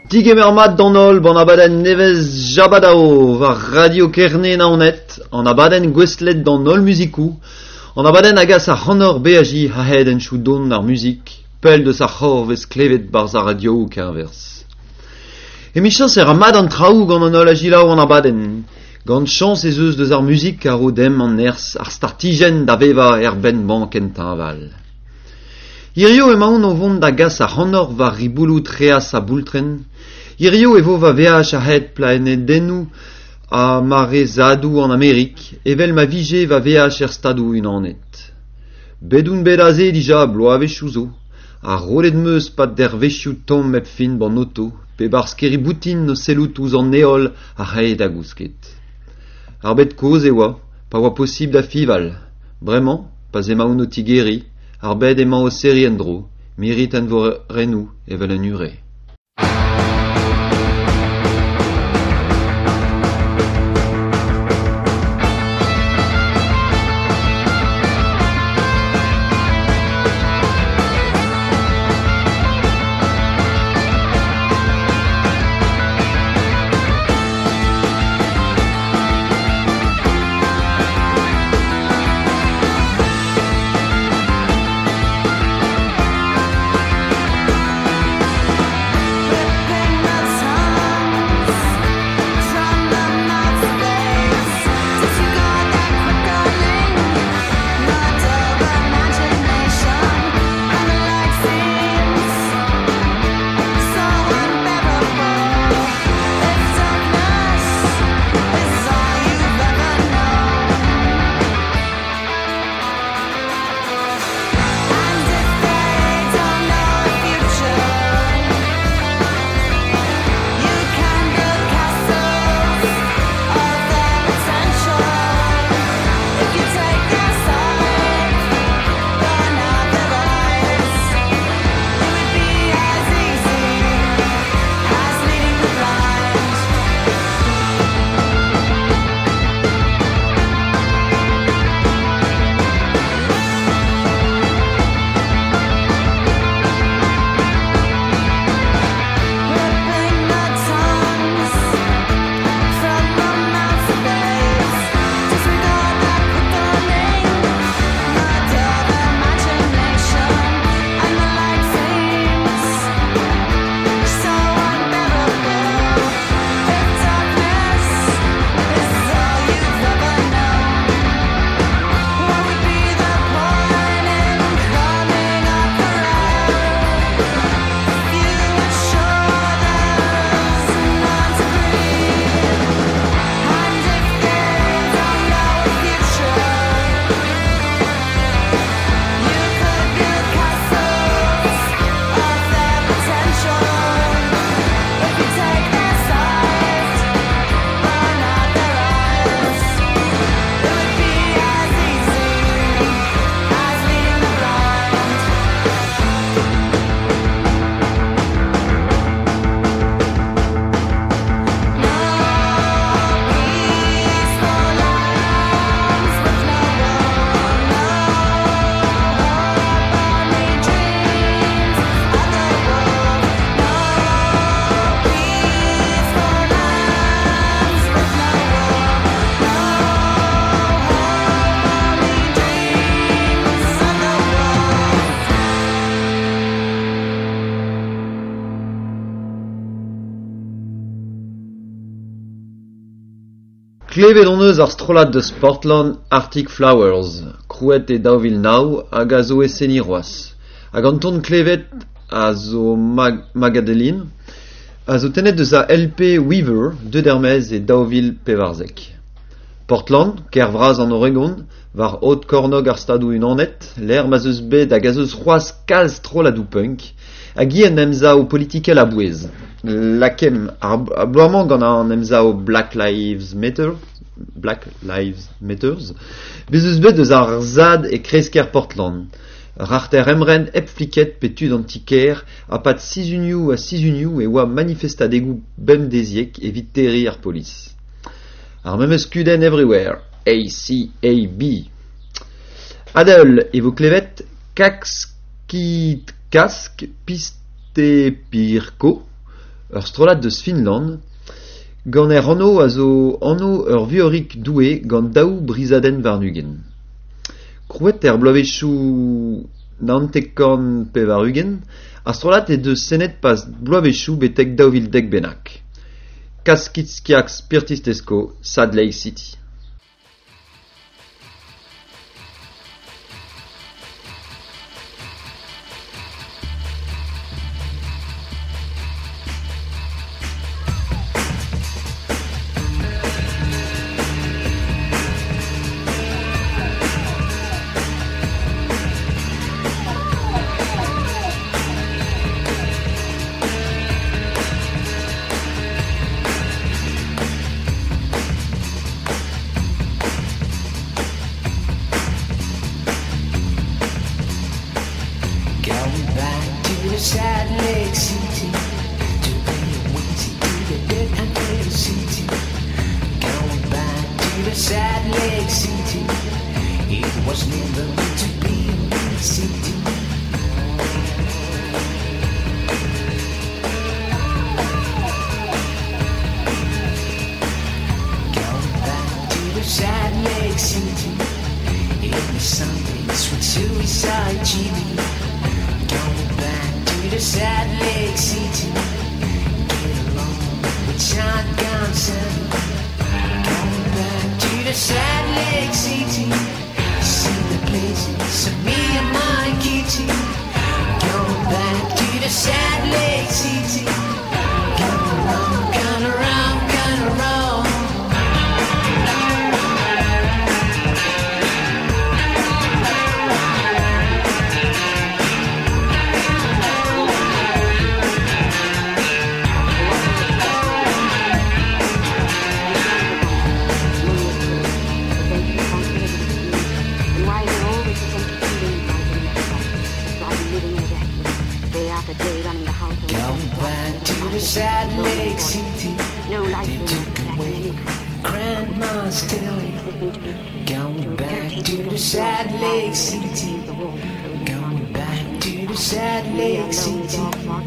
Digemermat d'anol ban abaden nevez jabadao va radio kerne naonet, an abaden gwestlet d'anol musikou, an abaden agas a honor beaji ha hed en chou don ar musik, pel de sa c'hor vez klevet bar za radio ou kervers. E mi chans amad an traoù gant an ol agilaou an abaden, gant chans ez eus deus ar musik a ro dem an ers ar startigen da veva ben banken taval. Irio emaon o vont da gas a honor va riboulout reas a boultren. Irio evo va veaj a het plaenet dennou a mare zadou an Amerik, evel ma vije va veaj stadou unanet. Bedoun bedaze dija bloavechou zo, a rolet meus pat der vechou tom mep fin ban auto, pe bar skeriboutin no sellout ouz an neol a red a gousket. Ar bet koz e oa, pa oa posib da fival. Bremañ, pas emaon o tigeri, ar bet emañ o seri en dro, mirit en vo renou evel en ure. Klevet on eus ar strollad deus Portland Arctic Flowers, krouet e daouvil nao hag a zo eseniroaz. Hag an ton klevet a zo magadelin, a zo tenet deus a LP Weaver, deud ermez e daouvil pevarzek. Portland, ker vraz an Oregon, var hot kornog ar stadou unanet, l'er ma zeus bet hag a zeus c'hoaz kalz strolladou punk, hag i en emza o politikel a bouez. Lakem, a bloamant gant an emza o Black Lives Matters, bezeus bet deus ar zad e kresker Portland. Rarter emren ep fliket pe tud an tiker a pat 6 unioù e oa manifestadegou bem deziek evit terri ar polis. Ar memes kuden everywhere, ACAB. Adel e vo klevet kaskit kask piste pirko, ur strollad deus Finland, gant anno a zo anno ur vuorik doue gant daou brisadenn varnugen. Krouet bloavechou nantekan pe varugen, a strollad deus senet pas bloavechou betek daouvil dek bennak. Kaskitskiak spirtistesko, Sad Lake City. Sad Lake City, to be waiting to the dead and little city. Going back to the Sad Lake City, it was never meant to be a big city. Going back to the Sad Lake City, every Sunday sweet suicide TV. Going back to the Sad Lake City, get along with Shotgun Sam. Going back to the Sad Lake City, see the places of me and my kitty. Going back to the Sad Lake City, come around, come around, come around. Sad Lake City, they took away Grandma's telly. Going back to the Sad Lake City, going back to the Sad Lake City.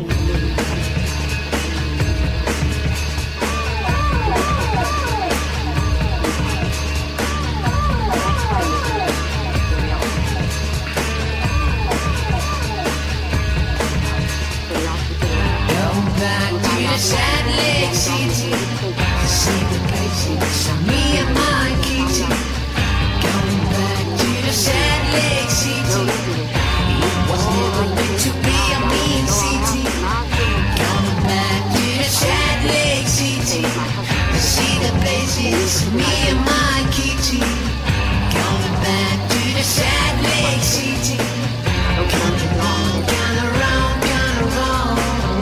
Sad Lake City, see the places of me and my kitty. Going back to the Sad Lake City, it was never meant to be a mean city. Going back to the Sad Lake City, see the places of me and my kitty. Going back to the Sad Lake City, coming on, kind around, kind around.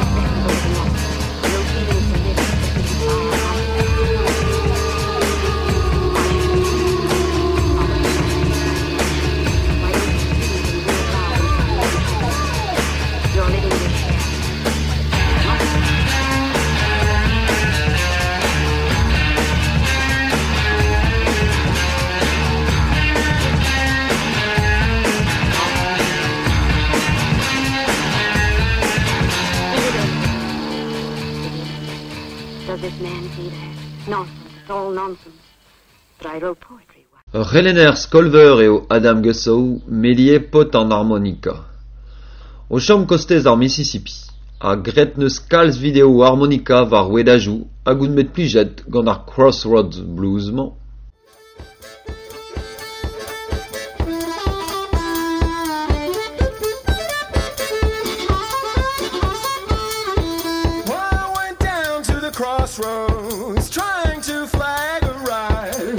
Does this man see that? Nonsense, it's all nonsense. But I wrote poetry. Relener Skolver eo Adam Gussow melie pot an harmonika. O chom kostez ar Mississippi, a gret neus kalz video harmonika var wedajou hag oud met plijet gant ar Crossroads Blues man. Crossroads, trying to flag a ride.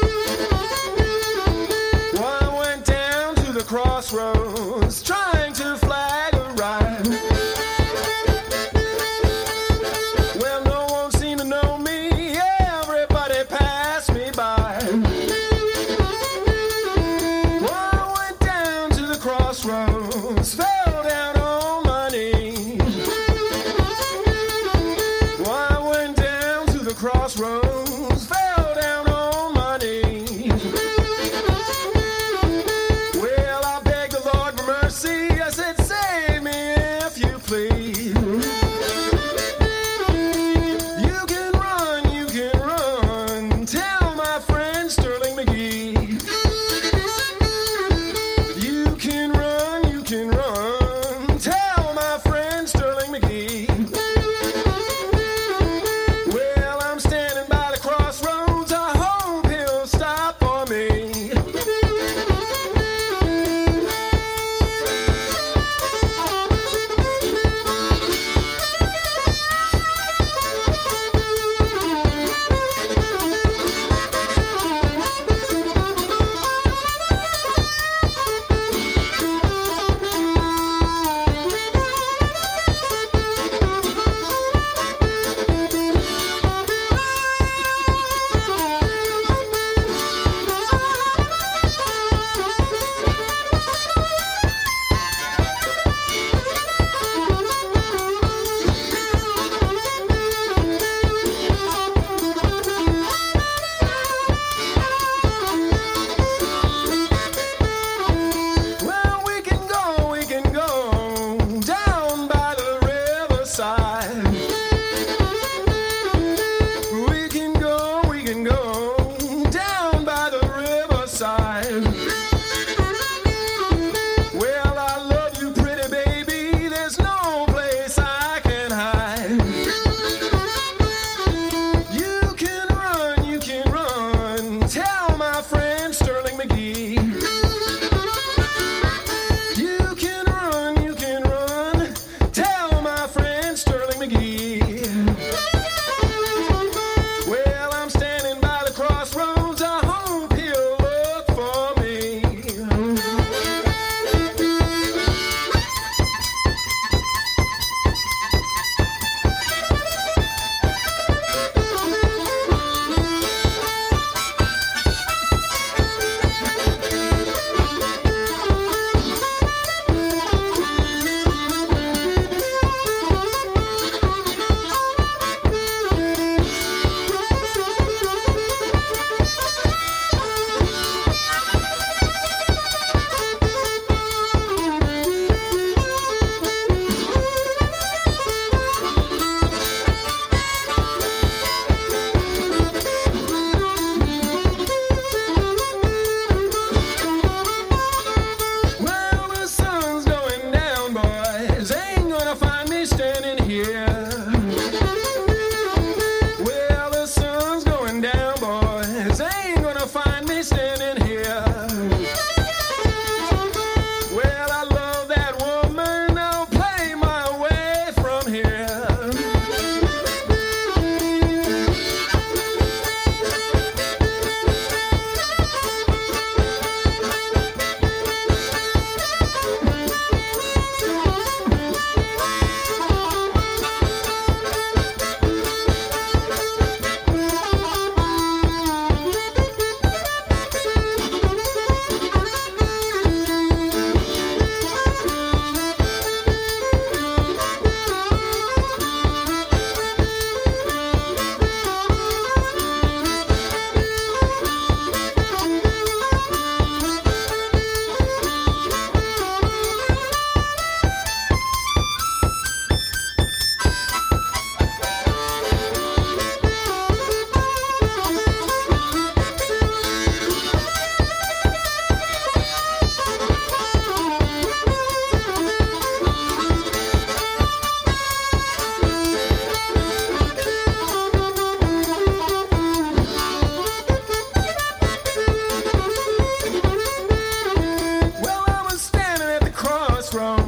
One went down to the crossroads, trying to flag a ride. Well, no one seemed to know me, everybody passed me by. One went down to the crossroads, fell down on my knees. Crossroads, fell down on my knees. Well, I begged the Lord for mercy. I said, save me if you please.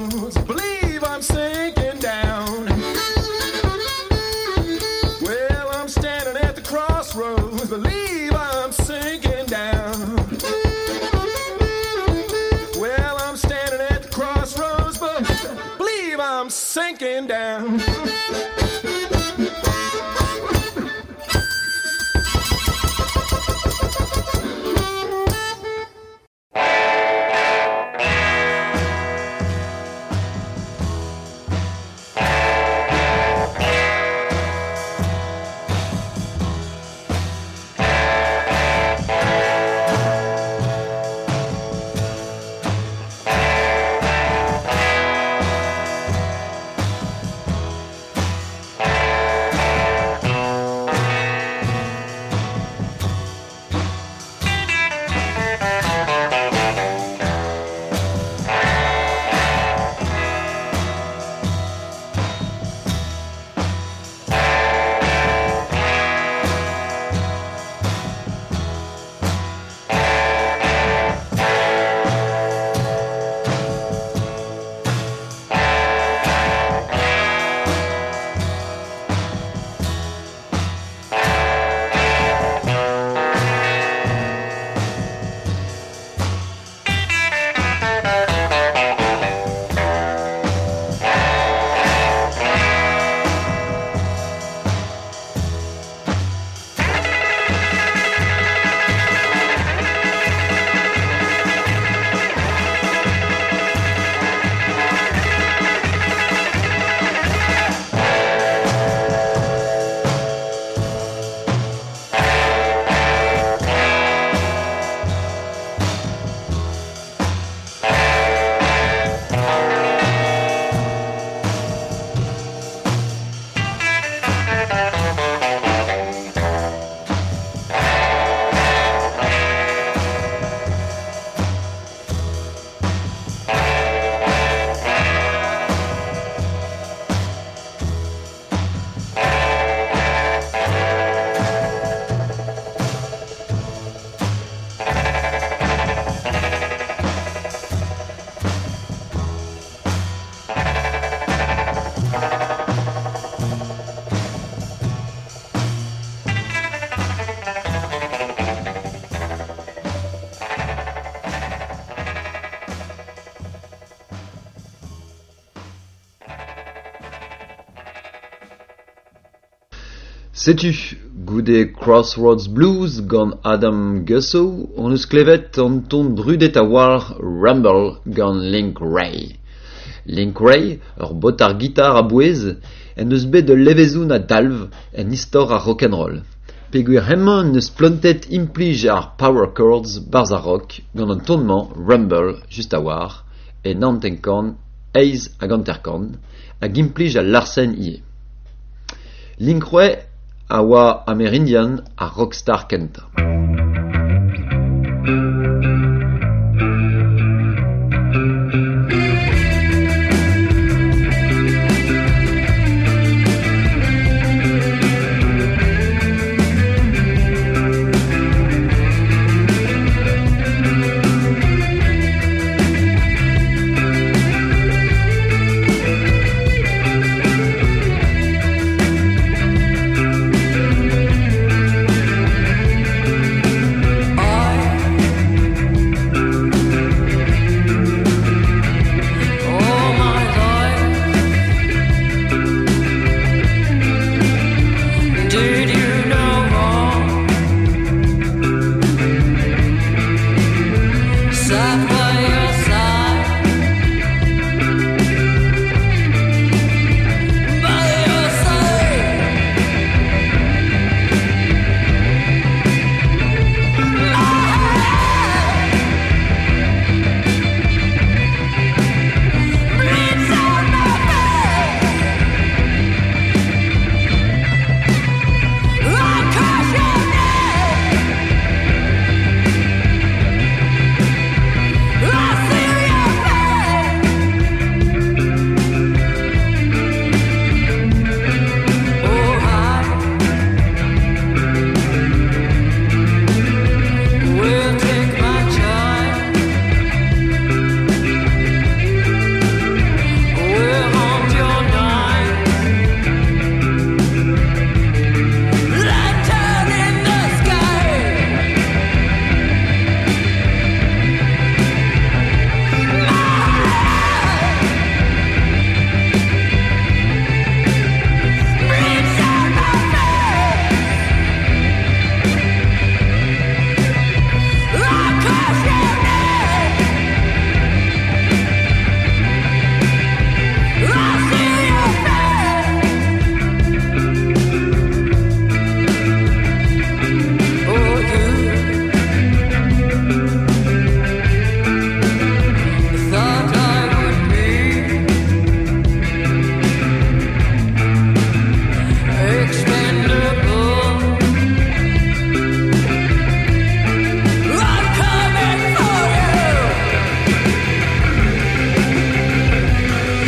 crossroads. Believe I'm sinking down. Well, I'm standing at the crossroads. Believe I'm sinking down. Well, I'm standing at the crossroads, but believe I'm sinking down. Sais-tu, goude Crossroads Blues gant Adam Gussow, on eus klevet an ton brudet a war Rumble gant Link Wray. Link Wray, ur botar gitar a bouez, en eus bet de levezoun a dalv en istor a rock'n'roll. Peguer hemman neus plontet implij ar power chords barz a rock gant an tonnement Rumble just a war, e nantenkan, eiz a ganterkan, hag implij a larsen ie. Link Wray a oa Amerindian a rockstar kenta.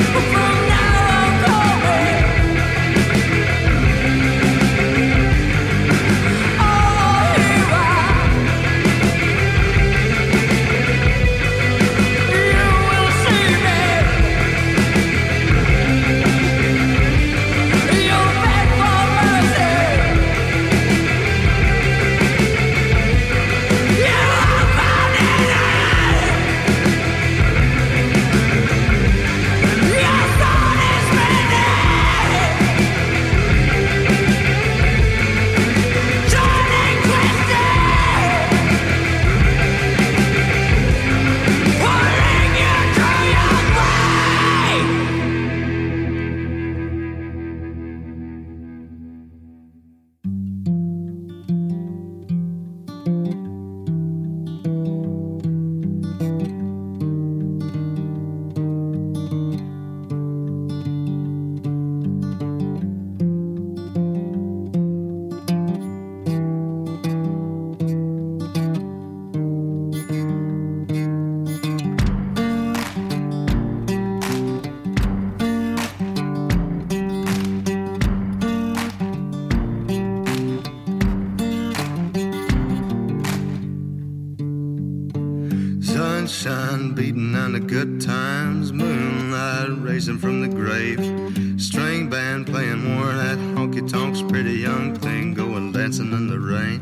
Sunshine beating on the good times, moonlight racing from the grave, string band playing more of that honky tonks, pretty young thing going dancing in the rain.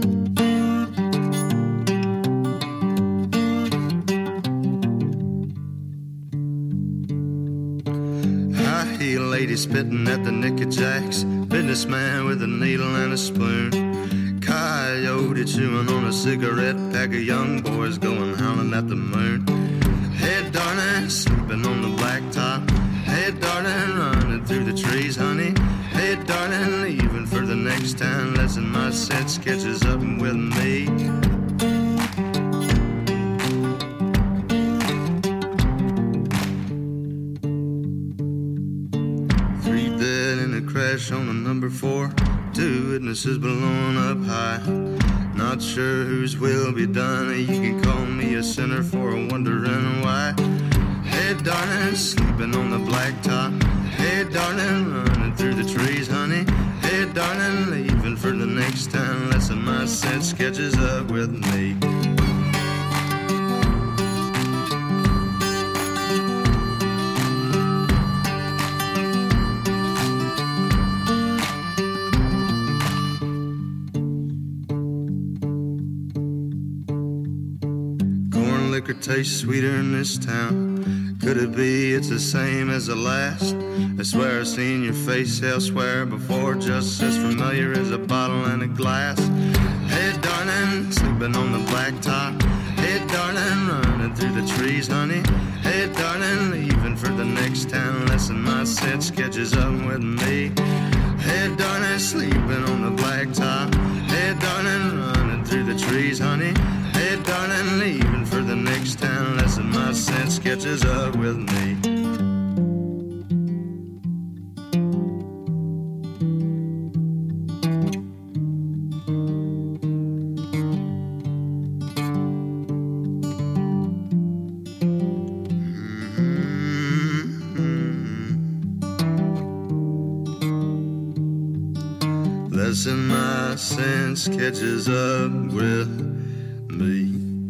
High heel lady spitting at the Nicky Jacks, businessman with a needle and a spoon, coyote chewing on a cigarette, pack of young boys going howling at the moon. Hey darling, sleeping on the blacktop. Hey darling, running through the trees, honey. Hey darling, leaving for the next town. Lesson my set sketches up with me. Three dead in a crash on the number 4. 2 witnesses blown up high. Not sure whose will be done. You can call me a sinner for wondering why. Hey darling, sleeping on the blacktop. Hey darling, running through the trees, honey. Hey darling, leaving for the next town. Lesson my set sketches up with me. Liquor tastes sweeter in this town. Could it be it's the same as the last? I swear I've seen your face elsewhere before, just as familiar as a bottle and a glass. Hey darling, sleeping on the blacktop. Hey darling, running through the trees, honey. Hey darling, leaving for the next town. Lesson my set sketches up with me. Hey darling, sleeping on the blacktop. Hey darling, running through the trees, honey. Hey darling, leaving for the next town. Lesson my set sketches up with me. Lesson my set sketches up with me.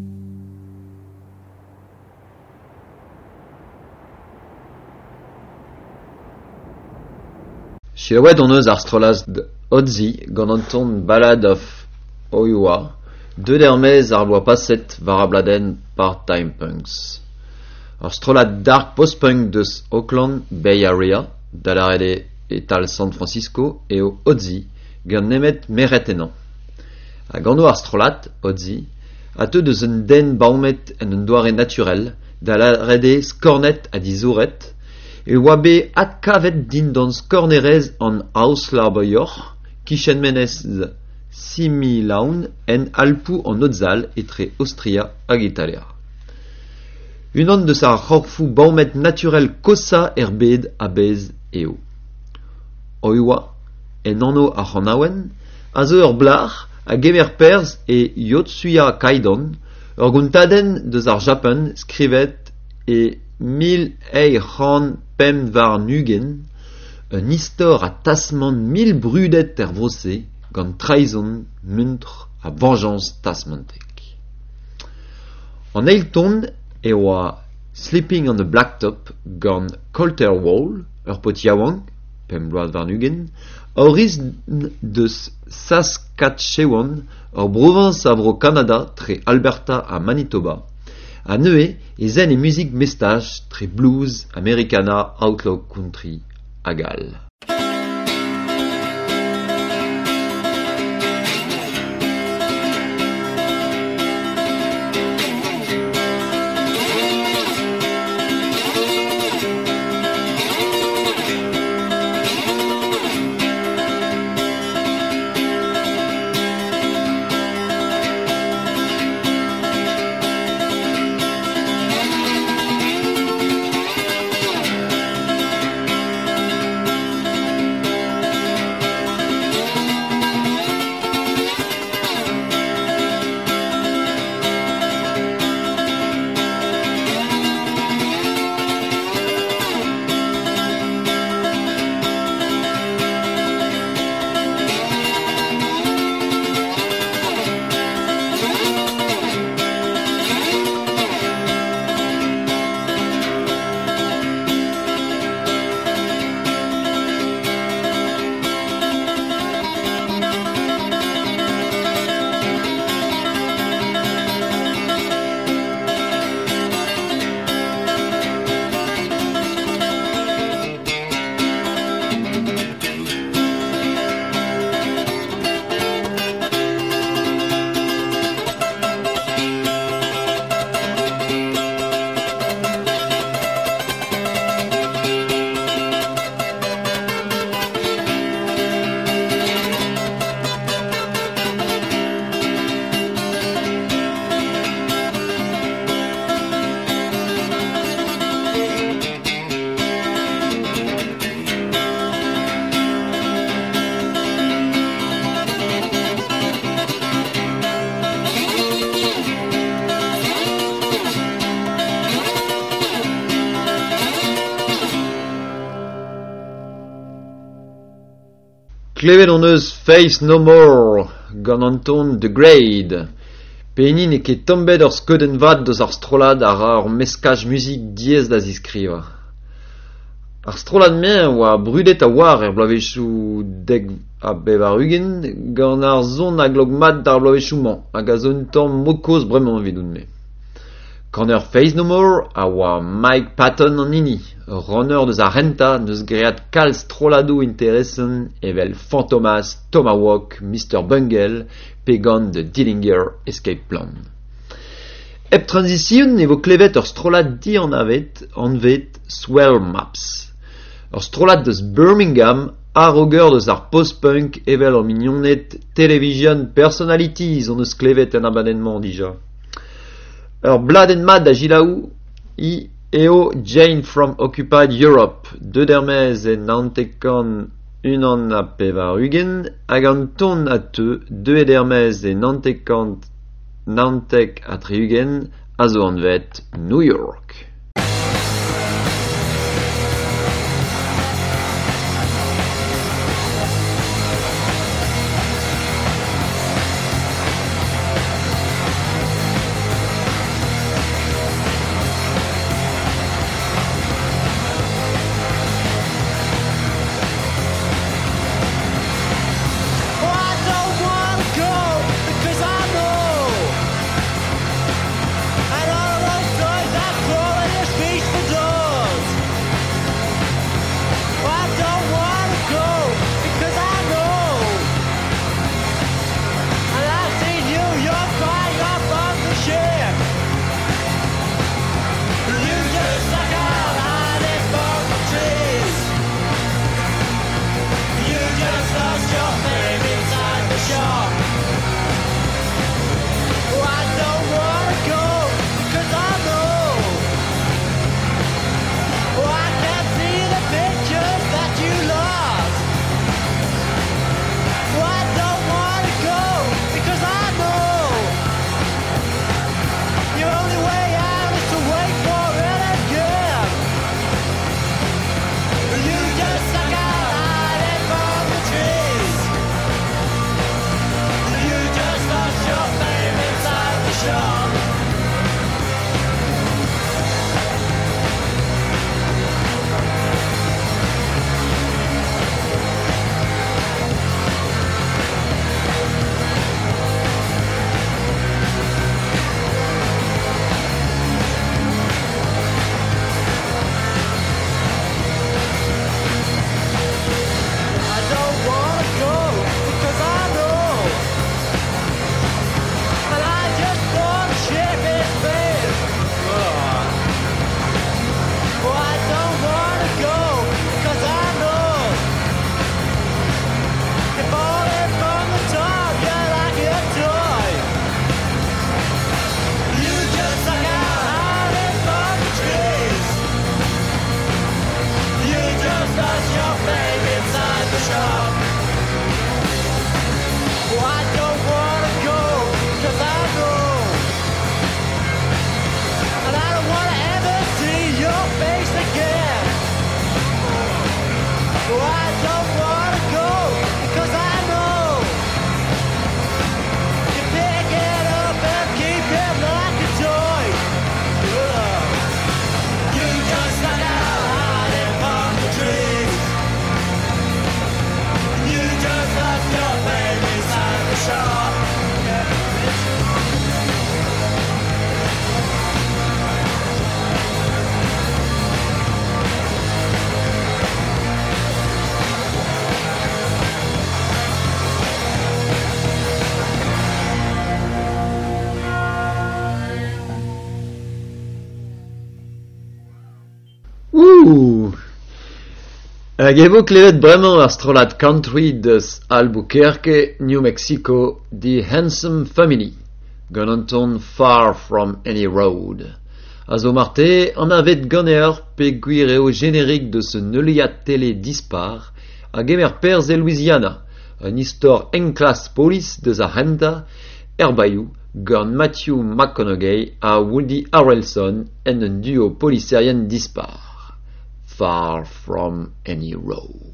Silhouette on eus ar strolas Ozzy gant an ton Ballad of Oiwa, deux dermez ar loa paset var a bladen part-time punks. Ar strolat dark post-punk deus Oakland Bay Area, da la rede etal San Francisco, eo Ozzy gant nemet meret ennan. A gant ar strolat, Ozzy, a teu deus un den baumet en un doare naturel, da la rede skornet a dizouret, e oa be at kavet din dan skornerez an Auslauberjoch, kichen menez 6.000 laun en alpou an Otzal etre Austria hag Italia. Unan deus ar c'horfou baumet naturel kosa bed a bez eo. Oiwa en anno a c'hanaouen, a zo ur blar, a gemer perz e Yotsuya Kaidan, ur gontaden deus ar Japan skrivet e 1800 Pem Varnugen, un istor a tasman 1000 brudet vrose, gant traizon muntr a vengeance tasmantek. An eilton e oa Sleeping on the Blacktop gant Colter Wall, ur potiawang, Pem Varnugen, auriz deus Saskatchewan, ur province a vro Canada tre Alberta a Manitoba, a neue e zen e musique mestaj tre blues, americana, outlaw country, agal. Klevet on eus Face No More, gant Anton The Grade. Penin e ket tombet ur skoden vat deus ar strolad ar ur meskaj musik diez da ziskriva. Ar strolad men oa brudet a war bloavezhioù dek a bev ar ugen, gant ar zon a glog mat d'ar bloavezhioù man, hag a zon tamm mokoz bremañ evidout me. Gant ur Face No More a oa Mike Patton an hini, ur runner deus ar renta neus great kal strolado interessen evel Fantomas, Tomahawk, Mr. Bungle, pe gant de Dillinger Escape Plan. Ep transition e vo klevet ur strolad di an vet Swell Maps. Ur strolad deus Birmingham a roger deus ar post-punk evel ur mignonnet television personalities on eus klevet en abadennement dija. Ur bladen mat da gilaou eo Jane from Occupied Europe, deux dermez e nantekan unan a pev ar ugen, hag an ton a teu, deux e dermez e nantek a tre ugen, a zo an vet New York. And all those doors are crawling Hag evo klevet bremañ ar strollad country deus Albuquerque, New Mexico, The Handsome Family, gant an ton Far From Any Road. A zo marte, an avet ganer pe gwir eo generik deus un neuliad tele dispar hag emer perz e Louisiana, un istor enklas polis deus a henta, erbaiou, gant Matthew McConaughey a Woody Harrelson en un duo poliserien dispar. Far From Any Road.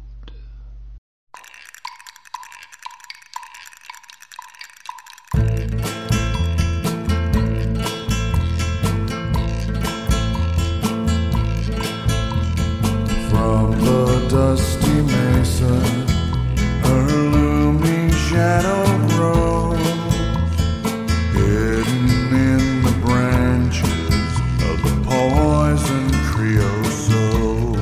From the dusty mesa, her looming shadow grows, hidden in the branches of the poison creosote.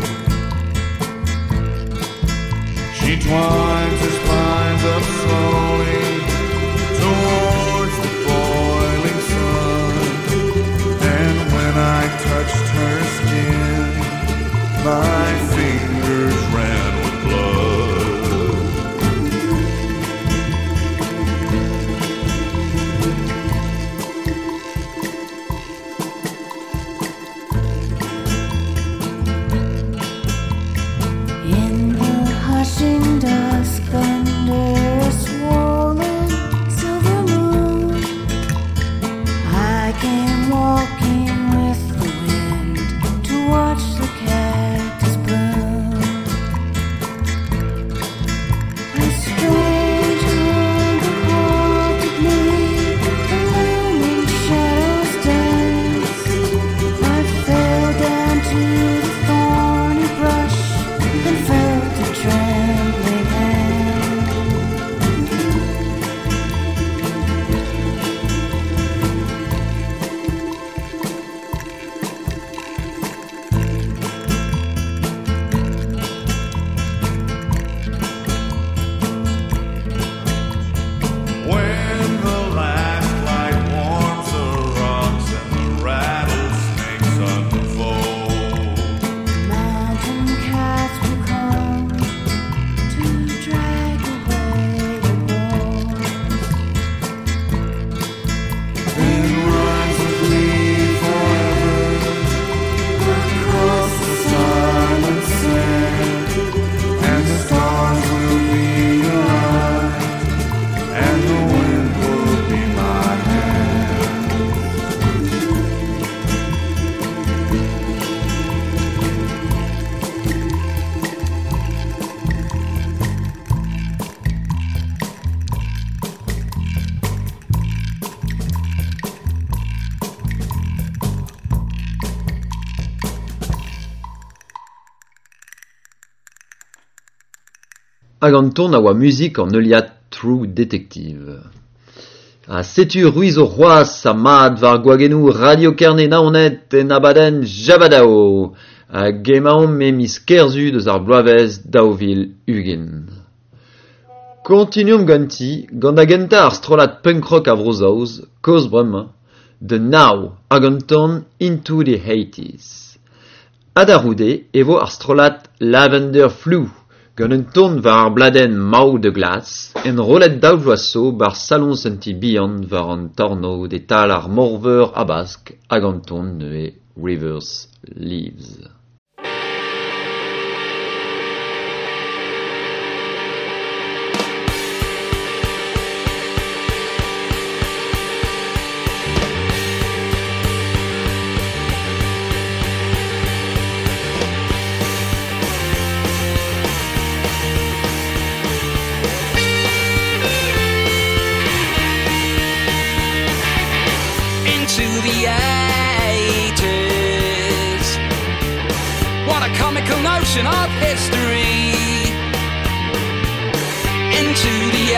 She twines her spines up slowly towards the boiling sun, and when I touched her skin, my fingers ran with blood. In the hushing dusk under a swollen silver moon, I came walking with the wind to watch the cactus bloom. A strange hunger haunted me, the looming shadows danced. I fell down to the thorny brush and felt a trembling hand. When the last light warms the rocks and the rattlesnakes unfold, Mountain cats will come to drag away the bones. then rise with me forever across the silent sand, and the stars will be your eyes, and the wind will be my hand. Hag an ton a oa muzik an euliad True Detective. A setu ruiz o c'hoaz a mat var gwagenou Radio Kerne naonet en abadenn Jabadao, a gemaom me mis kerzu deus ar bloavez daouvil ugin. Kontinuum ganti, gant a genta ar strollad punk rock a vrozaoz, koz bremañ, de Now hag an ton Into the 80s. Adaroude evo ar strollad Lavender Flu, gant un ton war ar bladen maou de glas, en rolet daouvloaso bar salon senti bihan war an torno de tal ar morveur a bask hag an ton neue Rivers Leaves. Into the 80s. What a comical notion of history. Into the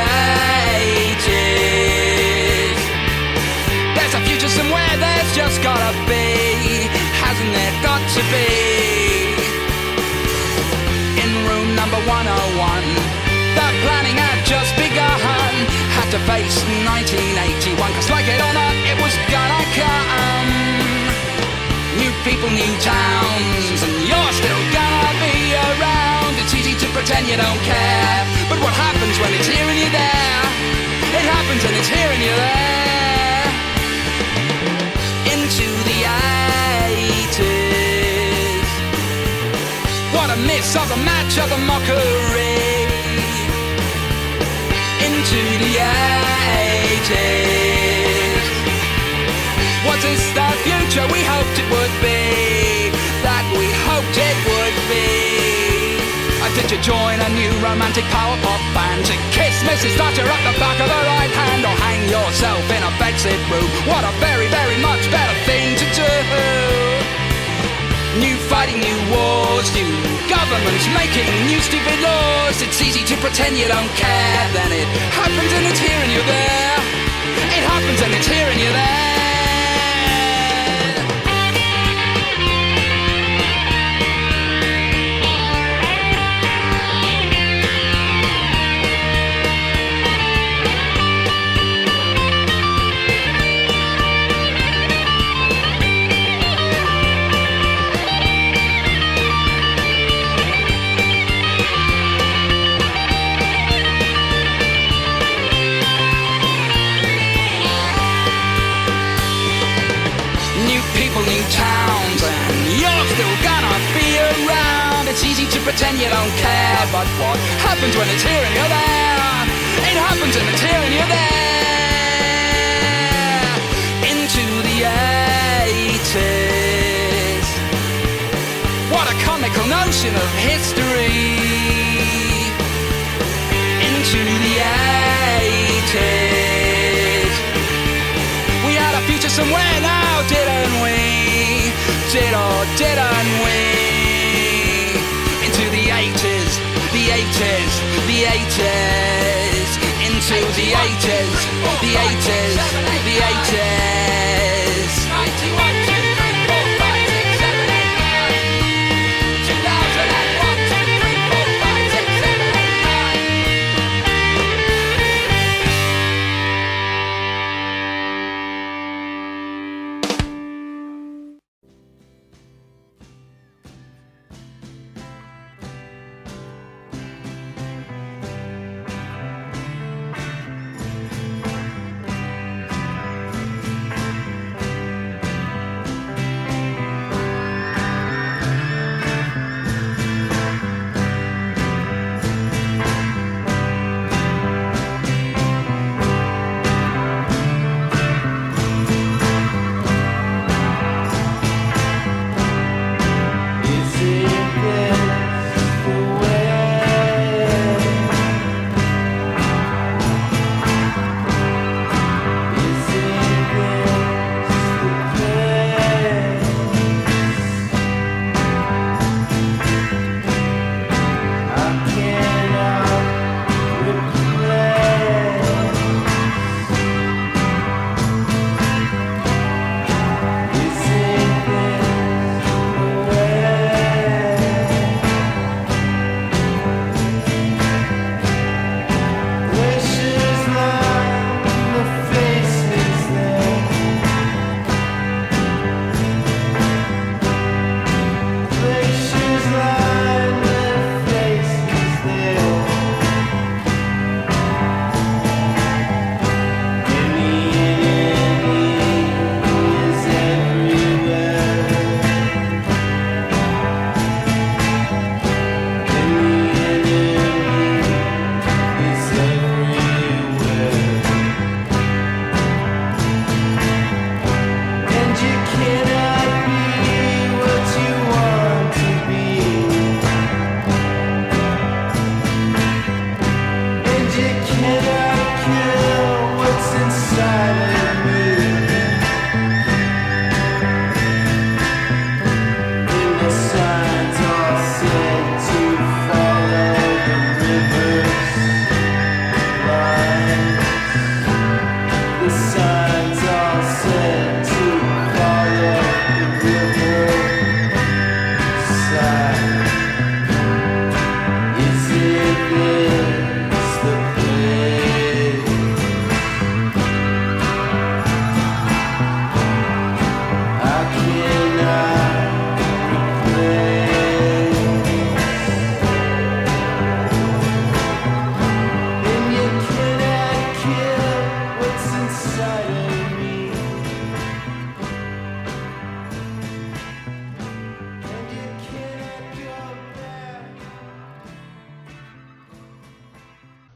80s. There's a future somewhere, there's just gotta be. Hasn't there got to be? In room number 101, the planning had just begun. Had to face 1981, cause like it or not, it was gonna come. New people, new towns, and you're still gonna be around. pretend you don't care. But what happens when it's here and you're there? It happens and it's here and you're there. Into the 80s. What a miss of the match of the mockery. Into the 80s. Was this the future we hoped it would be? That we hoped it would be? Did you join a new romantic power pop band to kiss Mrs. Thatcher at the back of the right hand, or hang yourself in a bedsit room? What a very, very much better thing to do. New fighting, new wars, new governments making new stupid laws. It's easy to pretend you don't care. Then it happens and it's here and you're there. It happens and it's here and you're there. Towns, and you're still gonna be around. It's easy to pretend you don't care, but what happens when it's here and you're there? It happens and it's here and you're there. Into the 80s. What a comical notion of history. Into the 80s. We had a future somewhere now, didn't we? Did or didn't we? Into the 80s, the 80s, the 80s. Into the 80s, the 80s, the 80s. 91, 2, 3, 4, 5, 6, 7, 8, 9. 2001, 2, 3, 4, 5, 6, 7, 8, 9.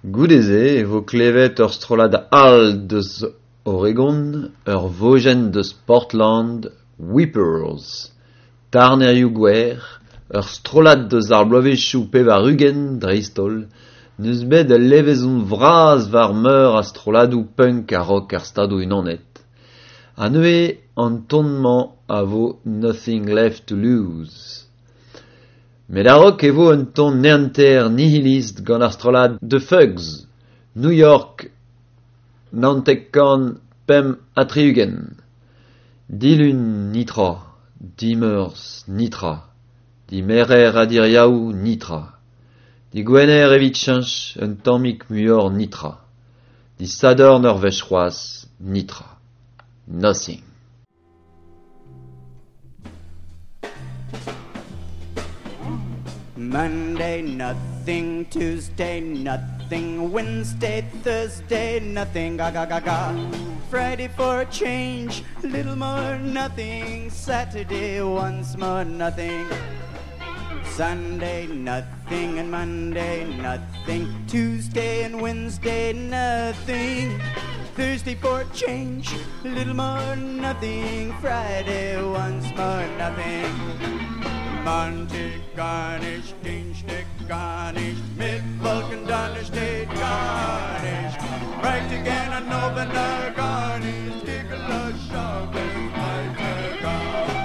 Goudeze, vo klevet ur strolad all deus Oregon, ur vojen deus Portland, Whippers. Tarnerioù gwer, ur strolad deus ar bloavezhioù pevarugen, dreistol, neus bet a levezon vraz var meur a stroladoù punk a rock ar stadoù unanet. Ha neue an tonnement a vo Nothing Left to Lose. Met a rock evo un ton neanter nihilist gant ar strolad The Fugs, New York, Nantekkan, pem atriugen. Dilun nitra, dimeurs nitra, dimerer adiriaou nitra, di gwener evit chanch un tammik muor nitra, di sador neur vechroaz nitra. Nothing. Monday, nothing. Tuesday, nothing. Wednesday, Thursday, nothing. Ga ga ga ga. Friday for a change, little more nothing. Saturday, once more nothing. Sunday, nothing. And Monday, nothing. Tuesday and Wednesday, nothing. Thursday for a change, little more nothing. Friday, once more nothing. Monday, garnish, Dienstag, garnish, Mittwoch, Donnerstag, garnish. Right again, an November, garnish, Tickler, Shovel, Alter, garnish.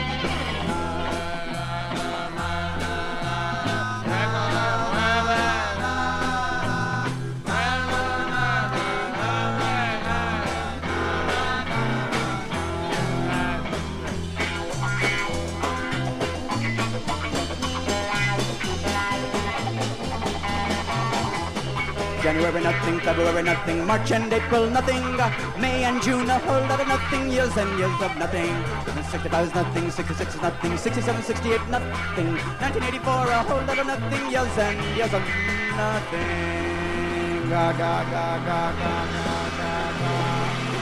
January nothing, February nothing, March and April nothing, May and June a whole lot of nothing, years and years of nothing. 65 is nothing, 66 is nothing, 67, 68 nothing, 1984 a whole lot of nothing, years and years of nothing. Ga ga ga ga ga ga ga ga.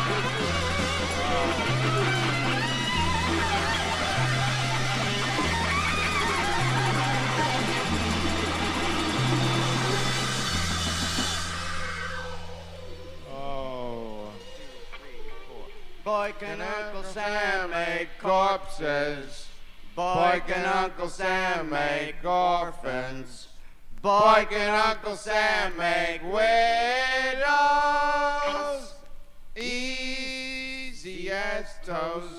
Boyk and Uncle Sam made corpses. Boyk and Uncle Sam make orphans. Boyk and Uncle Sam make widows. Easy as toast.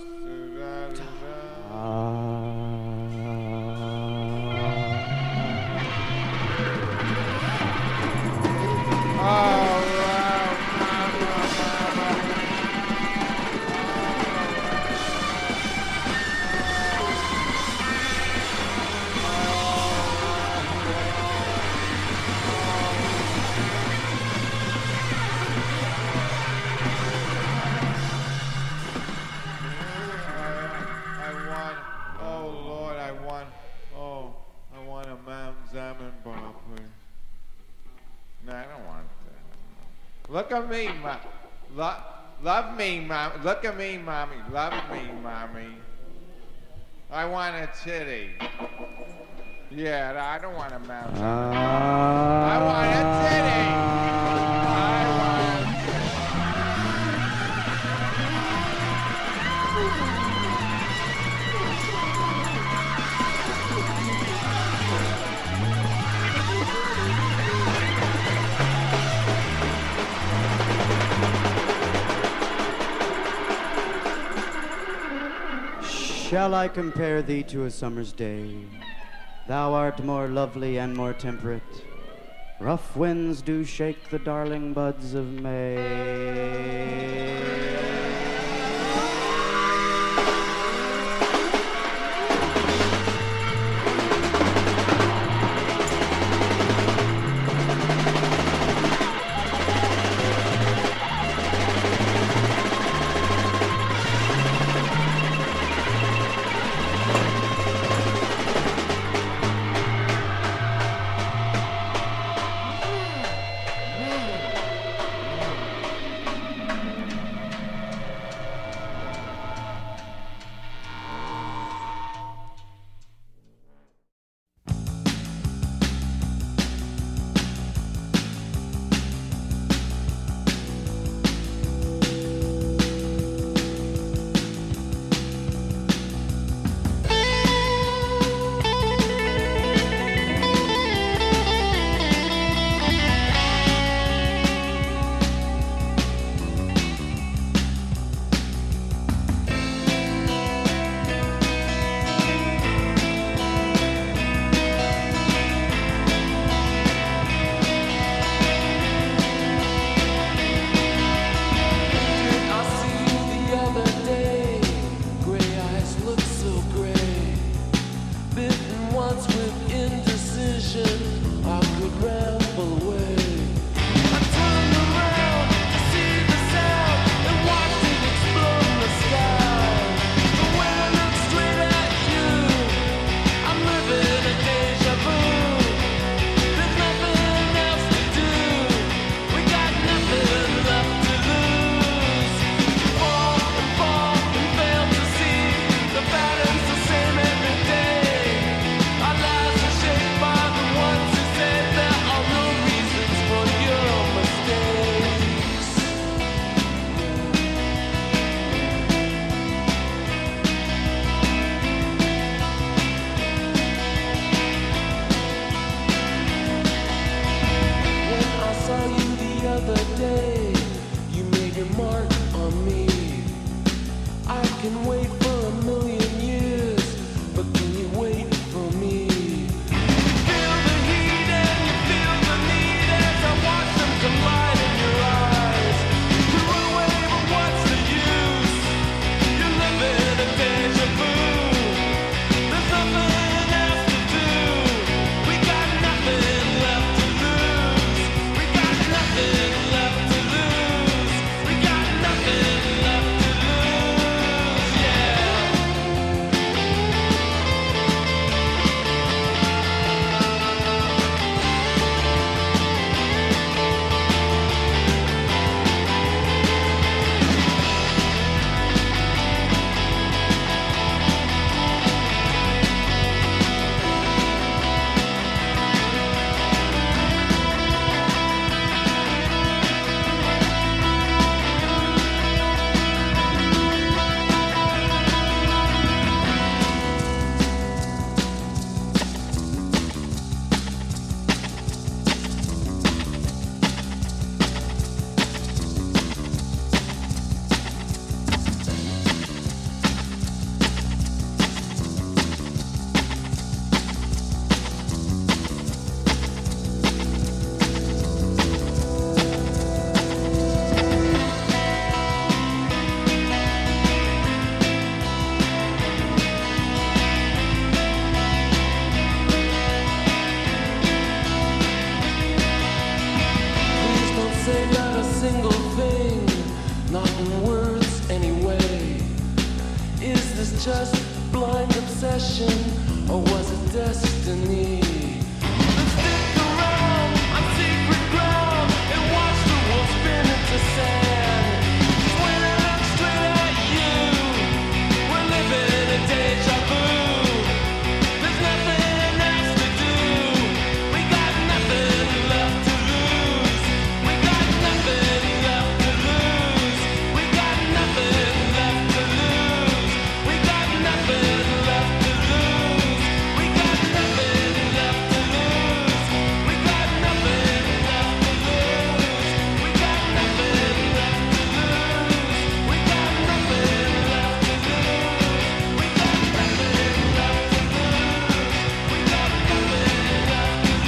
Look at me, love me, Mommy. Look at me, Mommy. Love me, Mommy. I want a titty. Yeah, I don't want a mouth. I want a titty. I want a Shall I compare thee to a summer's day? Thou art more lovely and more temperate. Rough winds do shake the darling buds of May. the day you made your mark on me. I can wait for 1,000,000 years, but can you wait for me? Feel the heat and you feel the need as I watch them collide in your eyes. You run away, but what's the use? You're living a deja vu. There's nothing else to do. We got nothing left to lose. We got nothing left to lose. We got nothing left to lose. Yeah. Please don't say not a single thing, not in words anyway. Is this just blind obsession, or was it destiny? Let's stick around on secret ground and watch the world spin into sand. 'Cause when I look straight at you, we're living a deja vu. There's nothing else to do. We got nothing left to lose. We got nothing left to lose. We got nothing left to lose. We got nothing left to lose. We got nothing left to lose. We got nothing left to lose. We got nothing left to lose. We got nothing left to lose. We got nothing left to lose. We got nothing left to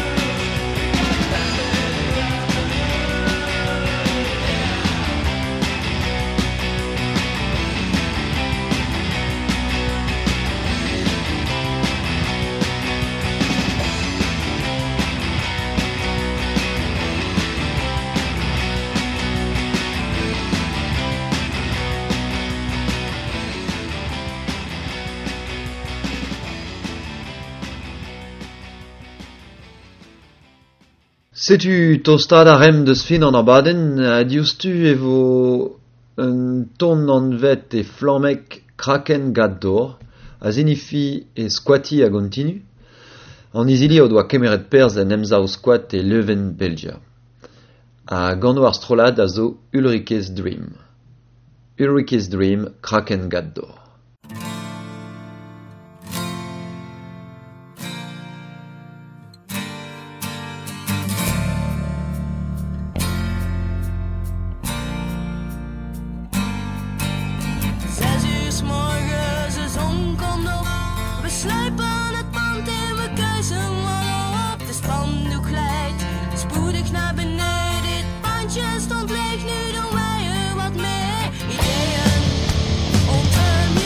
Setu tostad a rem deus fin an abadenn, a diouztu evo un ton an vet e flammek kraken gad dor, a zenifi e squati a gontinu. An izili o doa kemeret perz en emzao squat e leuven Belgia. A gano ar strolad a zo Ulrike's Dream. Ulrike's Dream, kraken gad dor. Stond leeg, nu doen wij er wat mee. Ideeën om te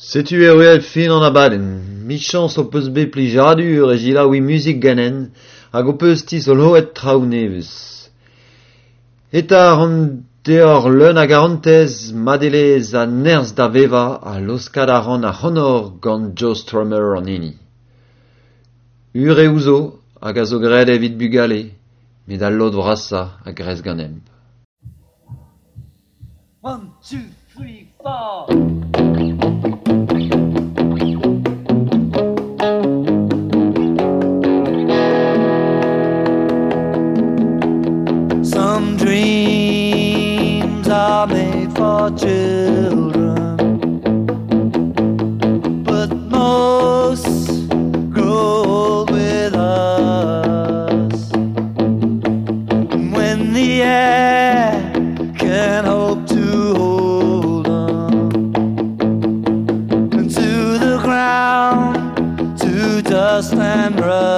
Setu ruel fin an abaden, mi chans o peus bet pli jadur e jila oui musik ganen, hag o peus tis o loet traoù nevez. Eta an deor leun a garantez madelez a nerz da veva a loskad a ran a honor gant Joe Strummer an hini. Ur e ouzo hag a zo gred evit bugale, met a lot vrasa a grez ganemp. 1, 2, 3, 4. Some dreams are made for children, but most grow old with us. And when the air can hope to hold on into the ground, to dust and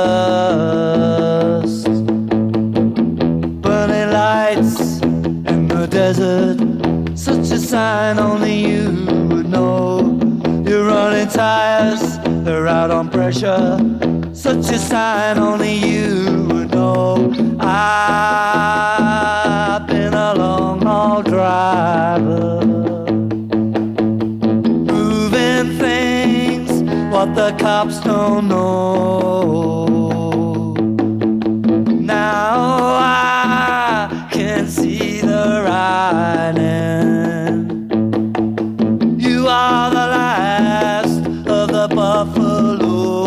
rust, burning lights in the desert, such a sign only you would know. You're running tires, they're out on pressure, such a sign only you would know. I've been a long haul driver, moving things what the cops don't know. Now I can see the writing. You are the last of the buffalo.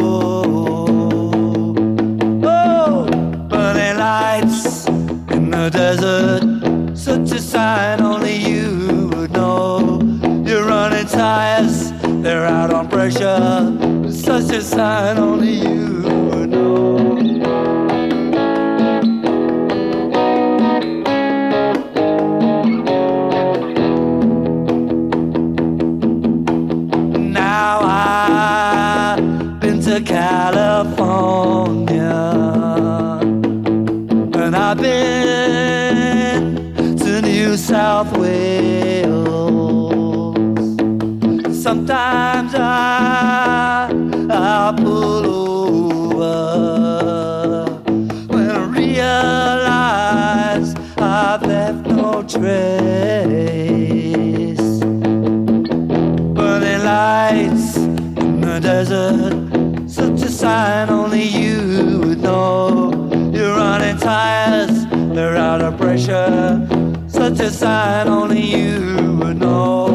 Oh, burning lights in the desert, such a sign only you would know. You're running tires, they're out on pressure, such a sign only you would know. Now I've been to California, and I've been to New South Wales. Sometimes I pull over when I realize I've left no trace. Burning lights in the desert, such a sign only you would know. You're running tires, they're out of pressure, such a sign only you would know.